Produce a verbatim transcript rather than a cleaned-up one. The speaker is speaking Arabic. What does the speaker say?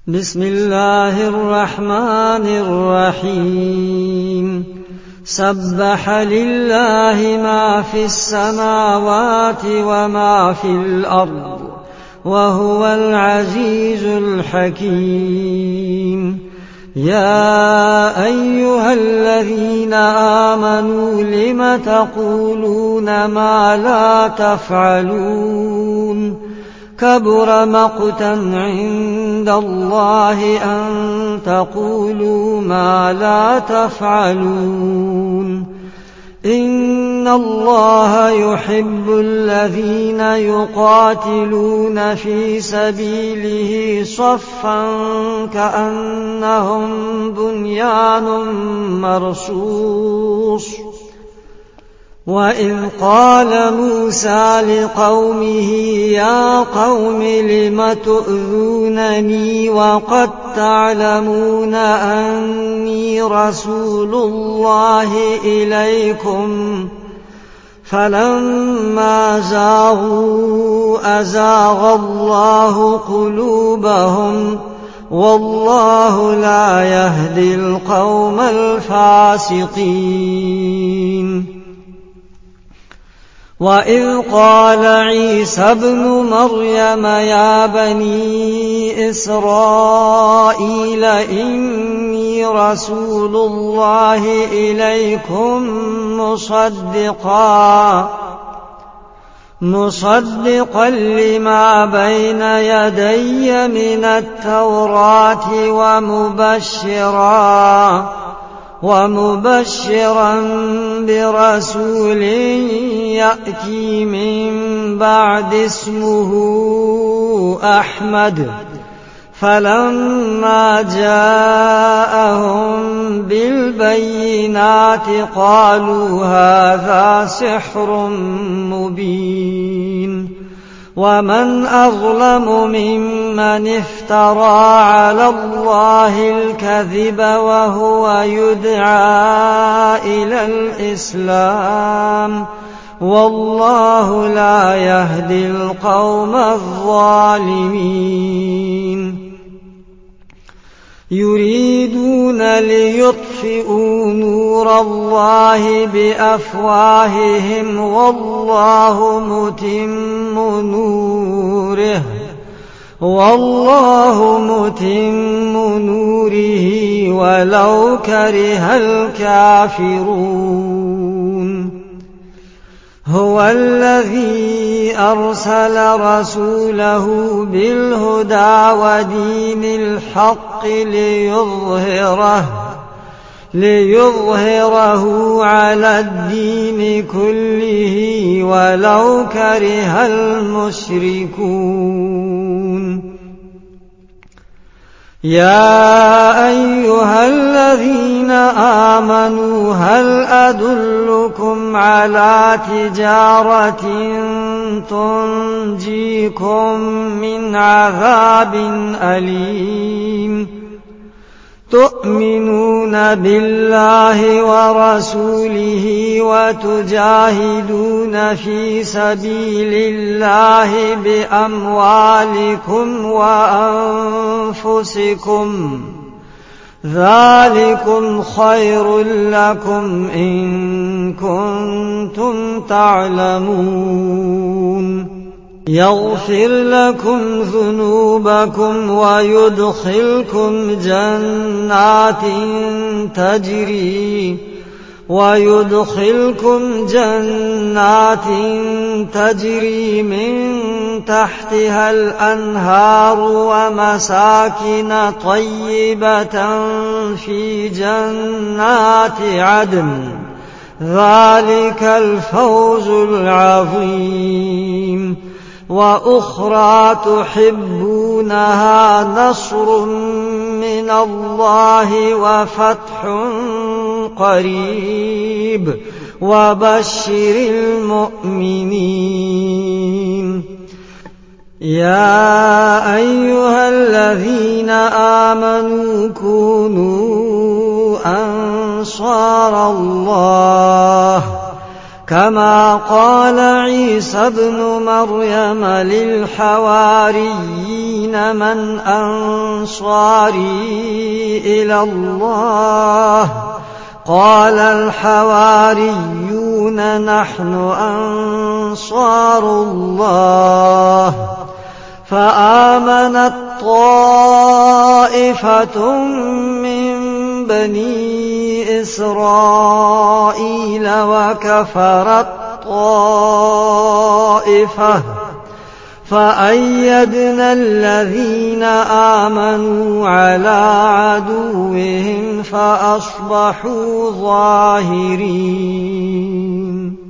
بسم الله الرحمن الرحيم سبح لله ما في السماوات وما في الأرض وهو العزيز الحكيم يا أيها الذين آمنوا لم تقولون ما لا تفعلون كبر مقتا عند الله أن تقولوا ما لا تفعلون إن الله يحب الذين يقاتلون في سبيله صفا كأنهم بنيان مرصوص وإذ قال موسى لقومه يا قوم لم تؤذونني وقد تعلمون أني رسول الله إليكم فلما زاغوا أزاغ الله قلوبهم والله لا يهدي القوم الفاسقين وإذ قال عيسى ابن مريم يا بني إسرائيل إني رسول الله إليكم مصدقا مصدقا لما بين يدي من التوراة ومبشرا ومبشرا برسول يأتي من بعد اسمه أحمد فلما جاءهم بالبينات قالوا هذا سحر مبين ومن أظلم ممن افترى على الله الكذب وهو يدعى إلى الإسلام والله لا يهدي القوم الظالمين يريدون ليطفئوا نور الله بأفواههم والله متم نوره والله متم نوره ولو كره الكافرون هو الذي أرسل رسوله بالهدى ودين الحق ليظهره ليظهره على الدين كله ولو كره المشركون يا أيها الذين آمنوا هل أدلكم على تجارة تنجيكم من عذاب أليم تؤمنون بالله ورسوله وتجاهدون في سبيل الله بأموالكم وأنفسكم ذلكم خير لكم إن كنتم تعلمون يغفر لكم ذنوبكم ويدخلكم جنات تجري ويدخلكم جنات تجري من تحتها الأنهار ومساكن طيبة في جنات عدن ذلك الفوز العظيم وأخرى تحبونها نصر من الله وفتح قريب وبشر المؤمنين يا أيها الذين آمنوا كونوا أنصار الله كما قال عيسى ابن مريم للحواريين الحواريين من أنصاري إلى الله قال الحواريون نحن أنصار الله فآمنت طائفة من بني إسرائيل وكفرت طائفة فأيدنا الذين آمنوا على عدوهم فأصبحوا ظاهرين.